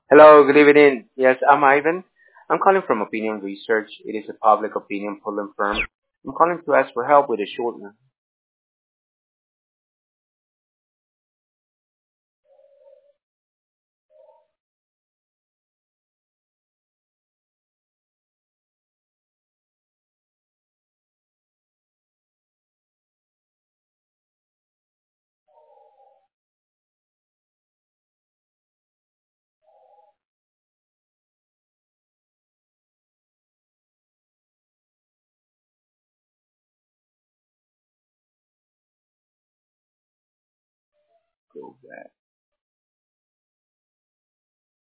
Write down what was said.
Hello, good evening. Yes, I'm Ivan. I'm calling from Opinion Research. It is a public opinion polling firm. I'm calling to ask for help with a short one. Go back.